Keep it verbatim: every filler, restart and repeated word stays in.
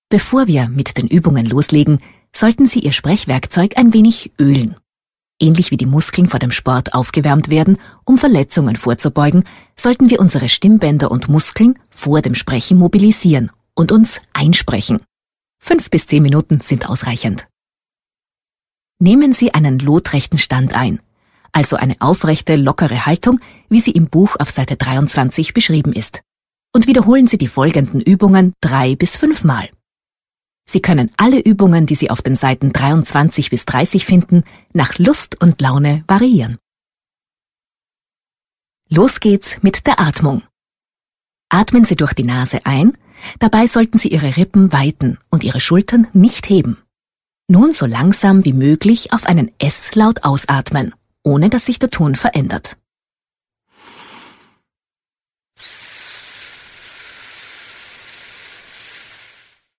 Bevor wir mit den Übungen loslegen, sollten Sie Ihr Sprechwerkzeug ein wenig ölen. Ähnlich wie die Muskeln vor dem Sport aufgewärmt werden, um Verletzungen vorzubeugen, sollten wir unsere Stimmbänder und Muskeln vor dem Sprechen mobilisieren und uns einsprechen. Fünf bis zehn Minuten sind ausreichend. Nehmen Sie einen lotrechten Stand ein, also eine aufrechte, lockere Haltung, wie sie im Buch auf Seite dreiundzwanzig beschrieben ist. Und wiederholen Sie die folgenden Übungen drei bis fünfmal. Sie können alle Übungen, die Sie auf den Seiten dreiundzwanzig bis dreißig finden, nach Lust und Laune variieren. Los geht's mit der Atmung. Atmen Sie durch die Nase ein, dabei sollten Sie Ihre Rippen weiten und Ihre Schultern nicht heben. Nun so langsam wie möglich auf einen S-Laut ausatmen, ohne dass sich der Ton verändert.